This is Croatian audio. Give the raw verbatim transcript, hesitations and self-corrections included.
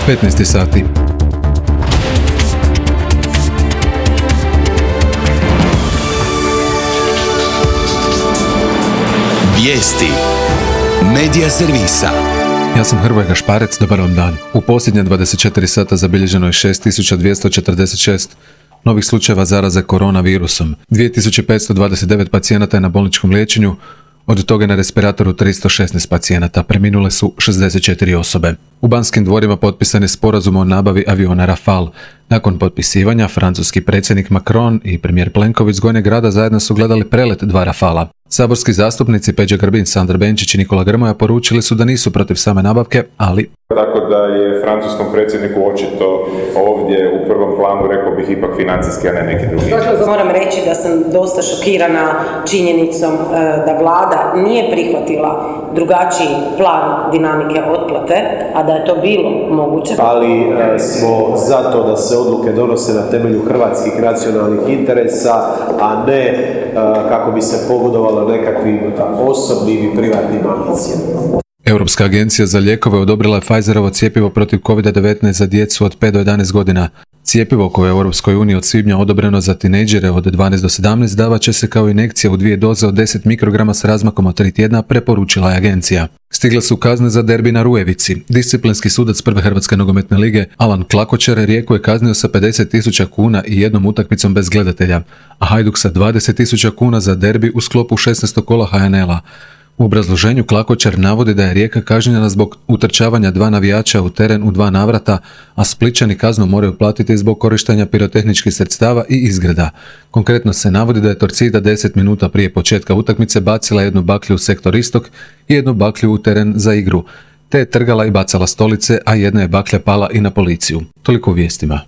petnaest sati. Vijesti Medija servisa. Ja sam Hrvoje Gašparec, dobar vam dan. U posljednje dvadeset četiri sata zabilježeno je šest tisuća dvjesto četrdeset šest novih slučajeva zaraze koronavirusom. dvije tisuće petsto dvadeset devet pacijenata je na bolničkom liječenju, od toga je na respiratoru tristo šesnaest pacijenata, preminule su šezdeset četiri osobe. U Banskim dvorima potpisan je sporazum o nabavi aviona Rafale. Nakon potpisivanja, francuski predsjednik Macron i premijer Plenković s Gornjeg grada zajedno su gledali prelet dva Rafala. Saborski zastupnici Peđa Grbin, Sandra Benčić i Nikola Grmoja poručili su da nisu protiv same nabavke, ali... Tako da je francuskom predsjedniku očito ovdje u prvom planu, rekao bih, ipak financijski, a ne neki drugi. Dakle, moram reći da sam dosta šokirana činjenicom da vlada nije prihvatila drugačiji plan dinamike otplate, a da je to bilo moguće. Ali e, smo za to da se odluke donose na temelju hrvatskih nacionalnih interesa, a ne e, kako bi se pogodovalo nekakvim osobnim i privatnim ambicijama. Europska agencija za lijekove odobrila je Pfizerovo cjepivo protiv kovid devetnaest za djecu od pet do jedanaest godina. Cjepivo koje je u Europskoj uniji od svibnja odobreno za tinejdžere od dvanaest do sedamnaest davat će se kao injekcija u dvije doze od deset mikrograma s razmakom od tri tjedna, preporučila je agencija. Stigle su kazne za derbi na Rujevici. Disciplinski sudac prve Hrvatske nogometne lige Alan Klakočar Rijeku je kaznio sa pedeset tisuća kuna i jednom utakmicom bez gledatelja, a Hajduk sa dvadeset tisuća kuna za derbi u sklopu šesnaestog kola H N L-a. U obrazloženju Klakočar navodi da je Rijeka kažnjena zbog utrčavanja dva navijača u teren u dva navrata, a Splićani kaznu moraju platiti zbog korištenja pirotehničkih sredstava i izgreda. Konkretno se navodi da je Torcida deset minuta prije početka utakmice bacila jednu baklju u sektor istok i jednu baklju u teren za igru, te je trgala i bacala stolice, a jedna je baklja pala i na policiju. Toliko u vijestima.